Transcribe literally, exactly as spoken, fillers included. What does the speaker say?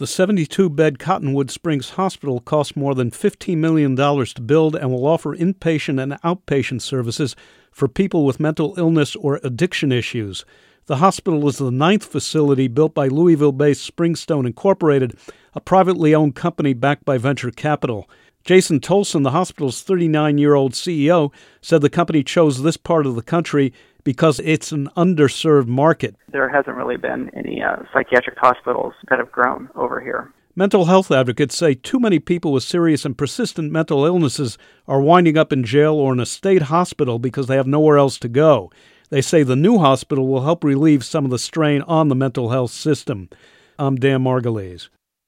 The seventy-two bed Cottonwood Springs Hospital cost more than fifteen million dollars to build and will offer inpatient and outpatient services for people with mental illness or addiction issues. The hospital is the ninth facility built by Louisville-based Springstone Incorporated, a privately owned company backed by venture capital. Jason Tolson, the hospital's thirty-nine-year-old C E O, said the company chose this part of the country because it's an underserved market. There hasn't really been any uh, psychiatric hospitals that have grown over here. Mental health advocates say too many people with serious and persistent mental illnesses are winding up in jail or in a state hospital because they have nowhere else to go. They say the new hospital will help relieve some of the strain on the mental health system. I'm Dan Margulies.